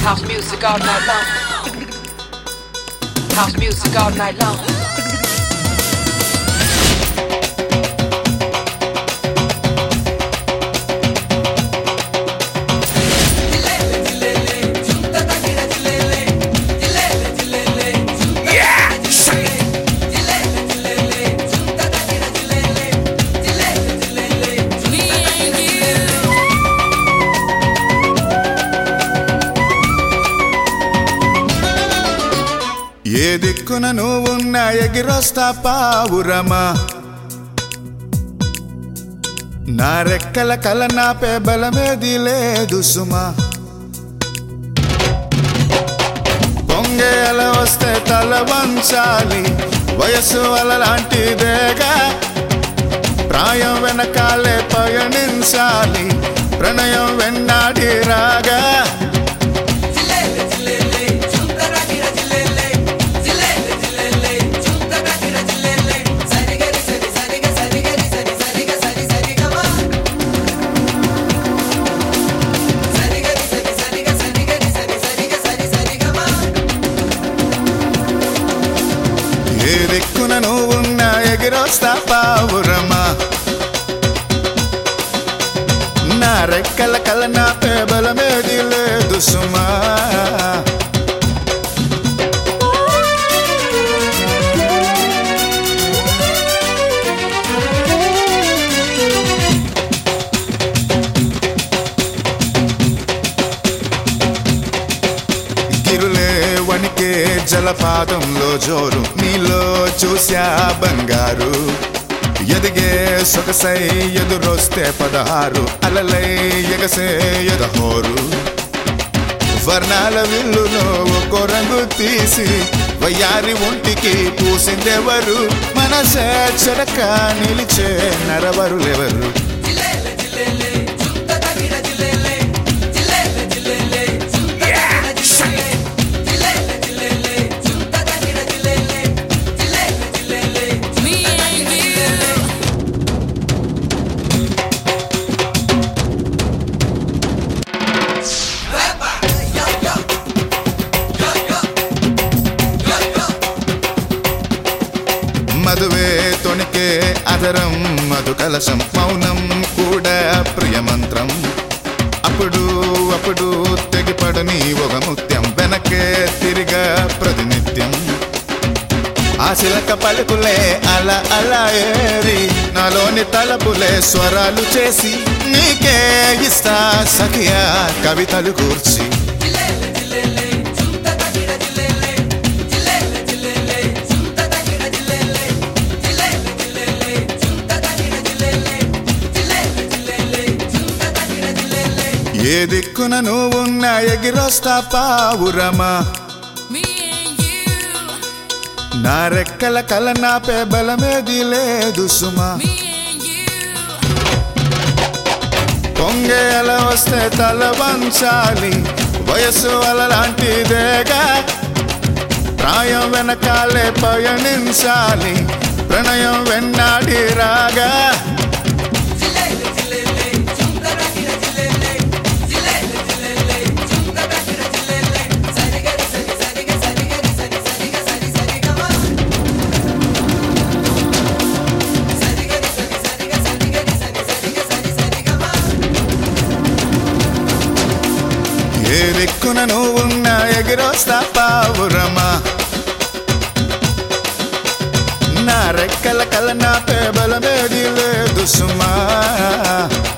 House music all night long. House music all night long. ఏ దిక్కున నువ్వున్నా ఎగిరొస్తా పావురమా నా రెక్కల కల నాపే బలమేది లేదు సుమా పొంగే అల వస్తే తల వంచాలి వయసు అలలాంటిదేగా ప్రాయం వెనకాలే పయనించాలి ప్రణయం వెన్నాడి రాగా ఏ దిక్కున నువ్వున్నా ఎగిరొస్తా పావురమా నా రెక్కల కల నాపే బలమేది లేదు సుమా గిరులే వణికే జలపాతంలో జోరు నీలో చూసా బంగారు ఎదిగే సొగసై ఎదురొస్తే 16 అలలై ఎగసే ఎదహోరు వర్ణాల విల్లులో ఒక్కో రంగు తీసి వయ్యారి ఒంటికి పూసిందెవరు మనసే చెరక నిలిచే నరవరులెవరు మధువే తొణికే అదరం మధు కలశం మౌనం కూడా ప్రియమంత్రం అప్పుడు అప్పుడు తెగిపడని ఒక ముత్యం వెనకే తిరిగా ప్రతినిత్యం ఆశలక పలుకులే అలా అలా ఏరి నాలోని తలపులే స్వరాలు చేసి నీకే ఇస్తా సఖియా కవితలు కూర్చి ఏ దిక్కున నువ్వున్నా ఎగిరొస్తా పావురమా నా రెక్కల కల నాపే బలమేది లేదు సుమా పొంగే అల వస్తే తల వంచాలి వయసు అలలాంటిదేగా ప్రాయం వెనకాలే పయనించాలి ప్రణయం వెన్నాడి రాగా ఏ దిక్కున నువ్వున్నా ఎగిరొస్తా పావురమా నా రెక్కల కల నాపే బలమేది లేదు సుమా